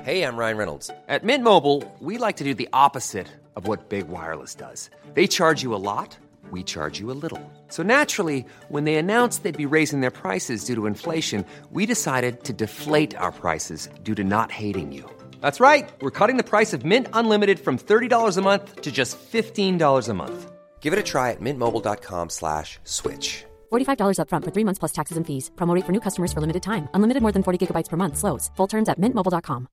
Hey, I'm Ryan Reynolds. At Mint Mobile, we like to do the opposite of what Big Wireless does. They charge you a lot, we charge you a little. So naturally, when they announced they'd be raising their prices due to inflation, we decided to deflate our prices due to not hating you. That's right. We're cutting the price of Mint Unlimited from $30 a month to just $15 a month. Give it a try at mintmobile.com/switch. $45 up front for 3 months plus taxes and fees. Promo rate for new customers for limited time. Unlimited more than 40 gigabytes per month. Slows full terms at mintmobile.com.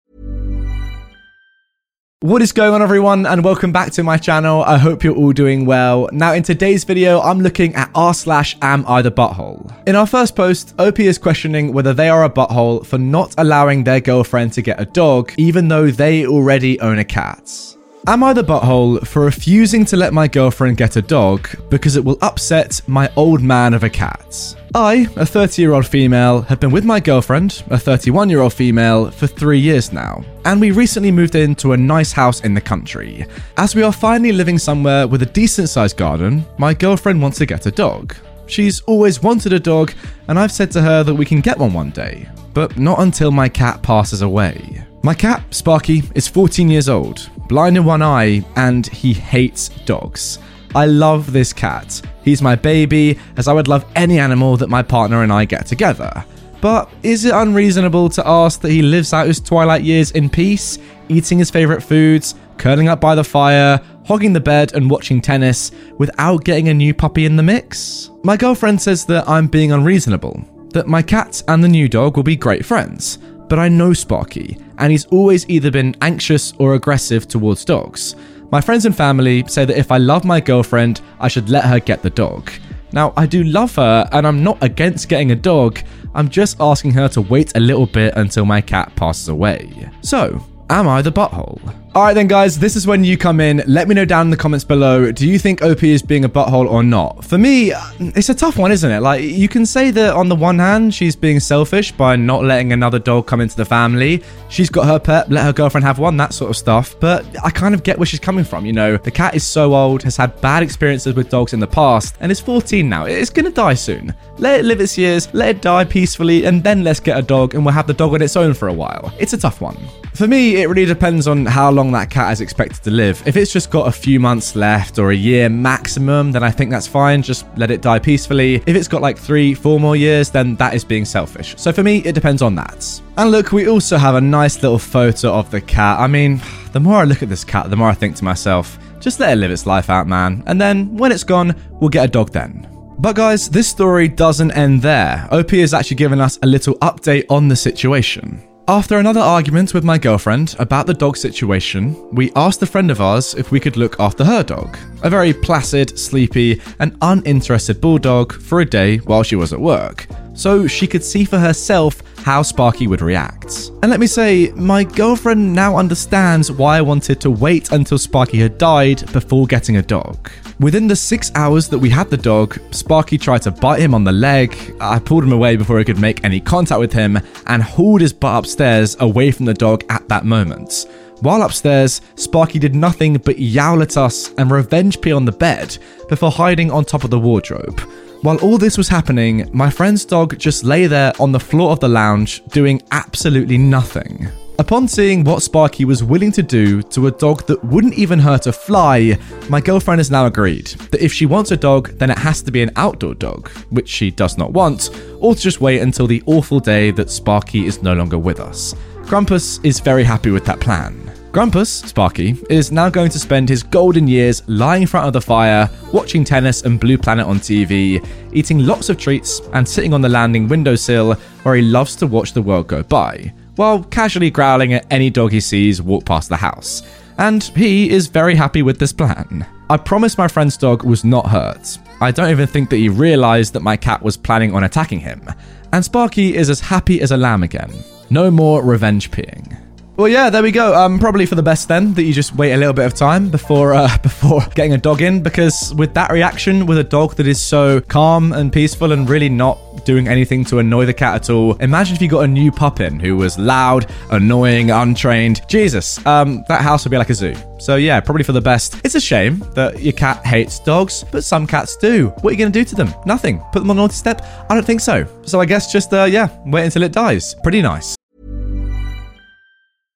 What is going on, everyone, and welcome back to my channel. I hope you're all doing well. Now, in today's video, I'm looking at r/am I the butthole. In our first post, OP is questioning whether they are a butthole for not allowing their girlfriend to get a dog, even though they already own a cat. Am I the butthole for refusing to let my girlfriend get a dog because it will upset my old man of a cat? I, a 30-year-old female, have been with my girlfriend, a 31-year-old female, for 3 years now, and we recently moved into a nice house in the country. As we are finally living somewhere with a decent-sized garden, my girlfriend wants to get a dog. She's always wanted a dog, and I've said to her that we can get one day, but not until my cat passes away. My cat, Sparky, is 14 years old, blind in one eye, and he hates dogs. I love this cat. He's my baby, as I would love any animal that my partner and I get together. But is it unreasonable to ask that he lives out his twilight years in peace, eating his favourite foods, curling up by the fire, hogging the bed and watching tennis, without getting a new puppy in the mix? My girlfriend says that I'm being unreasonable, that my cat and the new dog will be great friends. But I know Sparky, and he's always either been anxious or aggressive towards dogs. My friends and family say that if I love my girlfriend, I should let her get the dog. Now, I do love her, and I'm not against getting a dog. I'm just asking her to wait a little bit until my cat passes away. So, am I the butthole? Alright then, guys, this is when you come in. Let me know down in the comments below, do you think OP is being a butthole or not? For me, it's a tough one, isn't it? Like, you can say that on the one hand, she's being selfish by not letting another dog come into the family. She's got her pet, let her girlfriend have one, that sort of stuff. But I kind of get where she's coming from, you know? The cat is so old, has had bad experiences with dogs in the past, and is 14 now. It's gonna die soon. Let it live its years, let it die peacefully, and then let's get a dog, and we'll have the dog on its own for a while. It's a tough one. For me, it really depends on how long that cat is expected to live. If it's just got a few months left or a year maximum, then I think that's fine. Just let it die peacefully. If it's got like 3-4 more years, then that is being selfish. So for me, it depends on that. And look, we also have a nice little photo of the cat. I mean, the more I look at this cat, the more I think to myself, just let it live its life out, man. And then when it's gone, we'll get a dog then. But guys, this story doesn't end there. OP has actually given us a little update on the situation. After another argument with my girlfriend about the dog situation, we asked a friend of ours if we could look after her dog, a very placid, sleepy, and uninterested bulldog, for a day while she was at work, so she could see for herself how Sparky would react. And let me say, my girlfriend now understands why I wanted to wait until Sparky had died before getting a dog. Within the 6 hours that we had the dog, Sparky tried to bite him on the leg. I pulled him away before he could make any contact with him and hauled his butt upstairs away from the dog at that moment. While upstairs, Sparky did nothing but yowl at us and revenge pee on the bed before hiding on top of the wardrobe. While all this was happening, my friend's dog just lay there on the floor of the lounge doing absolutely nothing. Upon seeing what Sparky was willing to do to a dog that wouldn't even hurt a fly, my girlfriend has now agreed that if she wants a dog, then it has to be an outdoor dog, which she does not want, or to just wait until the awful day that Sparky is no longer with us. Grumpus is very happy with that plan. Grumpus, Sparky, is now going to spend his golden years lying in front of the fire, watching tennis and Blue Planet on TV, eating lots of treats, and sitting on the landing windowsill where he loves to watch the world go by, while casually growling at any dog he sees walk past the house. And he is very happy with this plan. I promise my friend's dog was not hurt. I don't even think that he realised that my cat was planning on attacking him. And Sparky is as happy as a lamb again. No more revenge peeing. Well, yeah, there we go. Probably for the best then that you just wait a little bit of time before getting a dog in, because with that reaction, with a dog that is so calm and peaceful and really not doing anything to annoy the cat at all, imagine if you got a new pup in who was loud, annoying, untrained. Jesus, that house would be like a zoo. So yeah, probably for the best. It's a shame that your cat hates dogs, but some cats do. What are you going to do to them? Nothing. Put them on naughty step? I don't think so. So I guess just, wait until it dies. Pretty nice.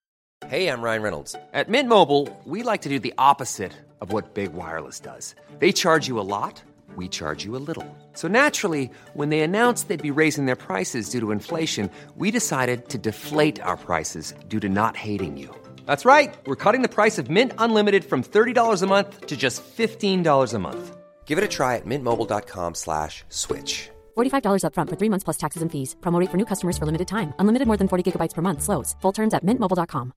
Hey, I'm Ryan Reynolds. At Mint Mobile, we like to do the opposite of what Big Wireless does. They charge you a lot, we charge you a little. So naturally, when they announced they'd be raising their prices due to inflation, we decided to deflate our prices due to not hating you. That's right. We're cutting the price of Mint Unlimited from $30 a month to just $15 a month. Give it a try at mintmobile.com/switch. $45 up front for 3 months plus taxes and fees. Promo rate for new customers for limited time. Unlimited more than 40 gigabytes per month. Slows full terms at mintmobile.com.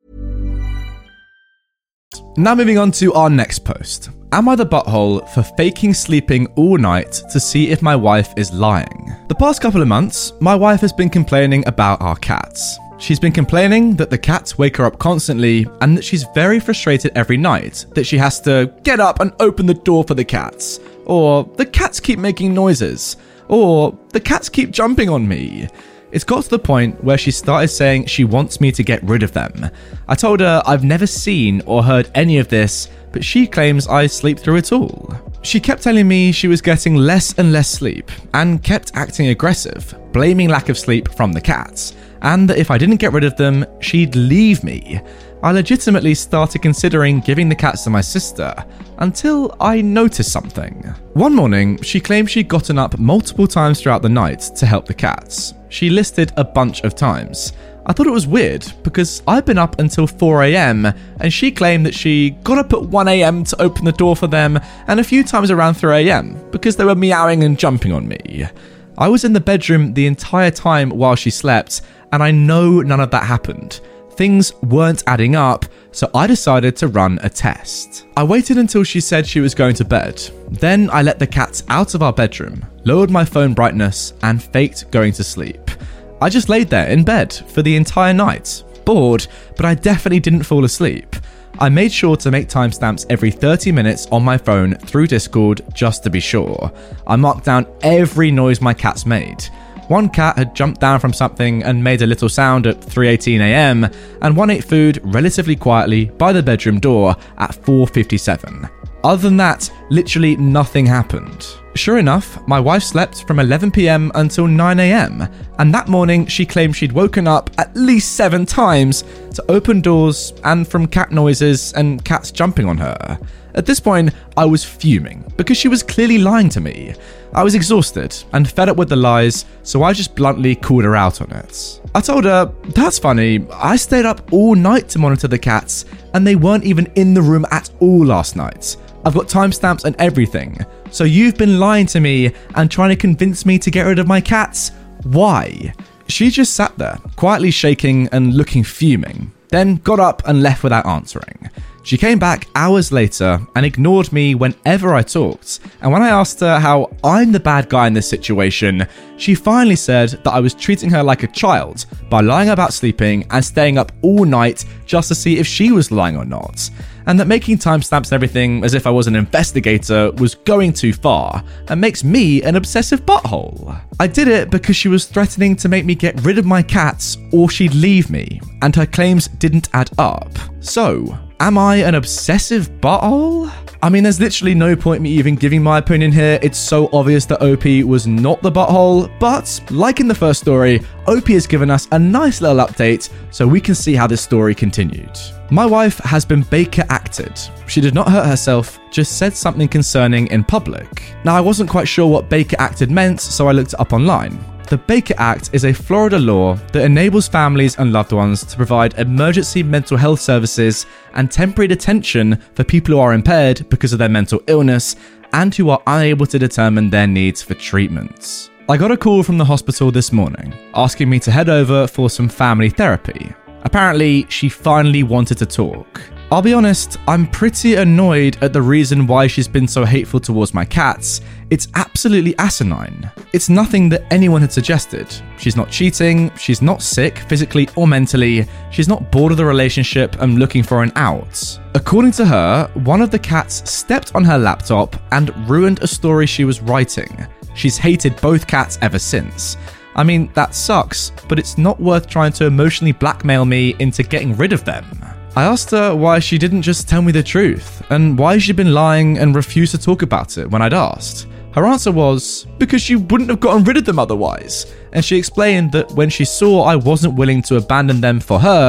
Now moving on to our next post. Am I the butthole for faking sleeping all night to see if my wife is lying? The past couple of months, my wife has been complaining about our cats. She's been complaining that the cats wake her up constantly and that she's very frustrated every night that she has to get up and open the door for the cats, or the cats keep making noises, or the cats keep jumping on me. It's got to the point where she started saying she wants me to get rid of them. I told her I've never seen or heard any of this, but she claims I sleep through it all. She kept telling me she was getting less and less sleep and kept acting aggressive, blaming lack of sleep from the cats, and that if I didn't get rid of them, she'd leave me. I legitimately started considering giving the cats to my sister until I noticed something. One morning, she claimed she'd gotten up multiple times throughout the night to help the cats. She listed a bunch of times. I thought it was weird because I'd been up until 4 a.m. and she claimed that she got up at 1 a.m. to open the door for them and a few times around 3 a.m. because they were meowing and jumping on me. I was in the bedroom the entire time while she slept and I know none of that happened. Things weren't adding up, so I decided to run a test. I waited until she said she was going to bed. Then I let the cats out of our bedroom, lowered my phone brightness, and faked going to sleep. I just laid there in bed for the entire night, bored, but I definitely didn't fall asleep. I made sure to make timestamps every 30 minutes on my phone through Discord just to be sure. I marked down every noise my cats made. One cat had jumped down from something and made a little sound at 3:18 a.m, and one ate food relatively quietly by the bedroom door at 4:57. Other than that, literally nothing happened. Sure enough, my wife slept from 11 p.m. until 9 a.m, and that morning she claimed she'd woken up at least 7 times to open doors and from cat noises and cats jumping on her. At this point, I was fuming because she was clearly lying to me. I was exhausted and fed up with the lies, so I just bluntly called her out on it. I told her, "That's funny, I stayed up all night to monitor the cats and they weren't even in the room at all last night. I've got timestamps and everything. So you've been lying to me and trying to convince me to get rid of my cats? Why?" She just sat there, quietly shaking and looking fuming, then got up and left without answering. She came back hours later and ignored me whenever I talked, and when I asked her how I'm the bad guy in this situation, she finally said that I was treating her like a child by lying about sleeping and staying up all night just to see if she was lying or not, and that making timestamps and everything as if I was an investigator was going too far and makes me an obsessive butthole. I did it because she was threatening to make me get rid of my cats or she'd leave me, and her claims didn't add up. So, am I an obsessive butthole? I mean, there's literally no point me even giving my opinion here. It's so obvious that OP was not the butthole, but like in the first story, OP has given us a nice little update so we can see how this story continued. My wife has been Baker acted. She did not hurt herself, just said something concerning in public. Now, I wasn't quite sure what Baker acted meant, so I looked it up online. The Baker Act is a Florida law that enables families and loved ones to provide emergency mental health services and temporary detention for people who are impaired because of their mental illness and who are unable to determine their needs for treatments. I got a call from the hospital this morning asking me to head over for some family therapy. Apparently, she finally wanted to talk. I'll be honest, I'm pretty annoyed at the reason why she's been so hateful towards my cats. It's absolutely asinine. It's nothing that anyone had suggested. She's not cheating, she's not sick, physically or mentally, she's not bored of the relationship and looking for an out. According to her, one of the cats stepped on her laptop and ruined a story she was writing. She's hated both cats ever since. I mean, that sucks, but it's not worth trying to emotionally blackmail me into getting rid of them. I asked her why she didn't just tell me the truth, and why she'd been lying and refused to talk about it when I'd asked. Her answer was, because she wouldn't have gotten rid of them otherwise, and she explained that when she saw I wasn't willing to abandon them for her,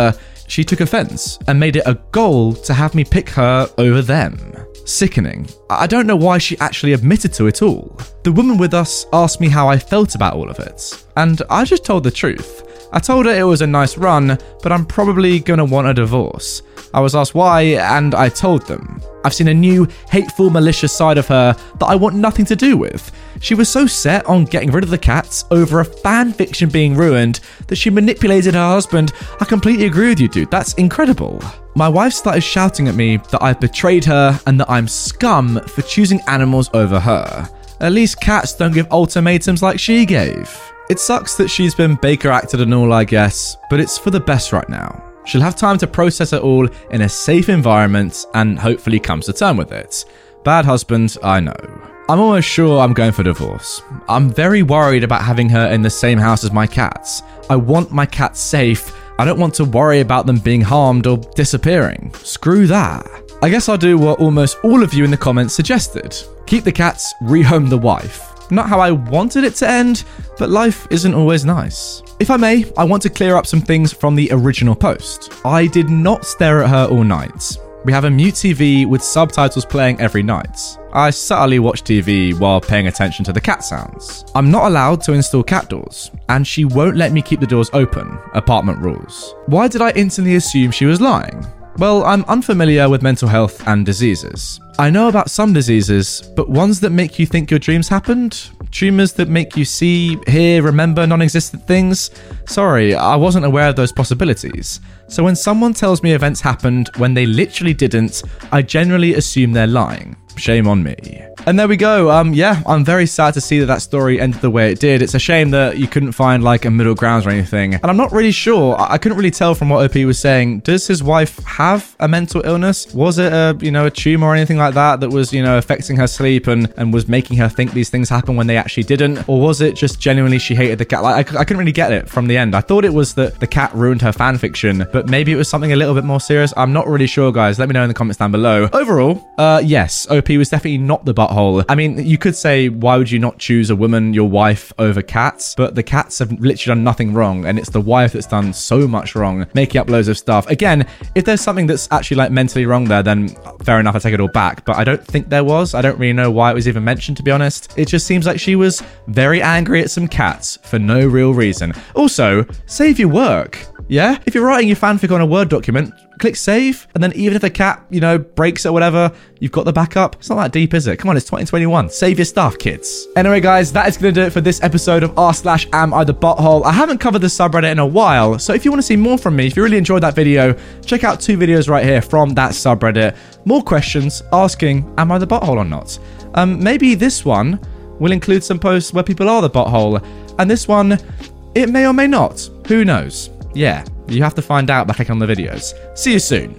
she took offense and made it a goal to have me pick her over them. Sickening. I don't know why she actually admitted to it all. The woman with us asked me how I felt about all of it, and I just told the truth. I told her it was a nice run, but I'm probably gonna want a divorce. I was asked why, and I told them. I've seen a new, hateful, malicious side of her that I want nothing to do with. She was so set on getting rid of the cats over a fan fiction being ruined that she manipulated her husband. I completely agree with you, dude. That's incredible. My wife started shouting at me that I've betrayed her and that I'm scum for choosing animals over her. At least cats don't give ultimatums like she gave. It sucks that she's been Baker acted and all, I guess, but it's for the best right now. She'll have time to process it all in a safe environment and hopefully comes to terms with it. Bad husband, I know. I'm almost sure I'm going for divorce. I'm very worried about having her in the same house as my cats. I want my cats safe. I don't want to worry about them being harmed or disappearing. Screw that. I guess I'll do what almost all of you in the comments suggested. Keep the cats, rehome the wife. Not how I wanted it to end, but life isn't always nice. If I may, I want to clear up some things from the original post. I did not stare at her all night. We have a mute TV with subtitles playing every night. I subtly watch TV while paying attention to the cat sounds. I'm not allowed to install cat doors, and she won't let me keep the doors open, apartment rules. Why did I instantly assume she was lying? Well, I'm unfamiliar with mental health and diseases. I know about some diseases, but ones that make you think your dreams happened? Tumors that make you see, hear, remember non-existent things? Sorry, I wasn't aware of those possibilities. So when someone tells me events happened when they literally didn't, I generally assume they're lying. Shame on me. And there we go. I'm very sad to see that story ended the way it did. It's a shame that you couldn't find like a middle ground or anything. And I'm not really sure. I couldn't really tell from what OP was saying. Does his wife have a mental illness? Was it a tumor or anything like that was, affecting her sleep and was making her think these things happen when they actually didn't? Or was it just genuinely she hated the cat? Like, I couldn't really get it from the end. I thought it was that the cat ruined her fan fiction, but maybe it was something a little bit more serious. I'm not really sure, guys. Let me know in the comments down below. Overall, yes, OP was definitely not the butthole. I mean, you could say, why would you not choose a woman, your wife, over cats? But the cats have literally done nothing wrong, and it's the wife that's done so much wrong, making up loads of stuff. Again, if there's something that's actually like mentally wrong there, then fair enough, I take it all back. But I don't think there was. I don't really know why it was even mentioned, to be honest. It just seems like she was very angry at some cats for no real reason. Also, save your work. Yeah? If you're writing your fanfic on a Word document, click save, and then even if the cat, breaks or whatever, you've got the backup. It's not that deep, is it? Come on, it's 2021. Save your stuff, kids. Anyway, guys, that is going to do it for this episode of r/am I the butthole. I haven't covered the subreddit in a while, so if you want to see more from me, if you really enjoyed that video, check out 2 videos right here from that subreddit. More questions asking, am I the butthole or not? Maybe this one will include some posts where people are the butthole, and this one, it may or may not. Who knows? Yeah, you have to find out by clicking on the videos. See you soon.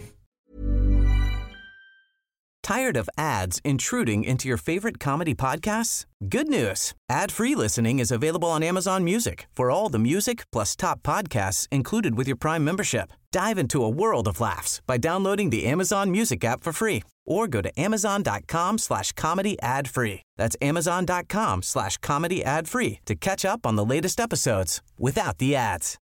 Tired of ads intruding into your favorite comedy podcasts? Good news. Ad-free listening is available on Amazon Music for all the music plus top podcasts included with your Prime membership. Dive into a world of laughs by downloading the Amazon Music app for free or go to amazon.com/comedy ad-free. That's amazon.com/comedy ad-free to catch up on the latest episodes without the ads.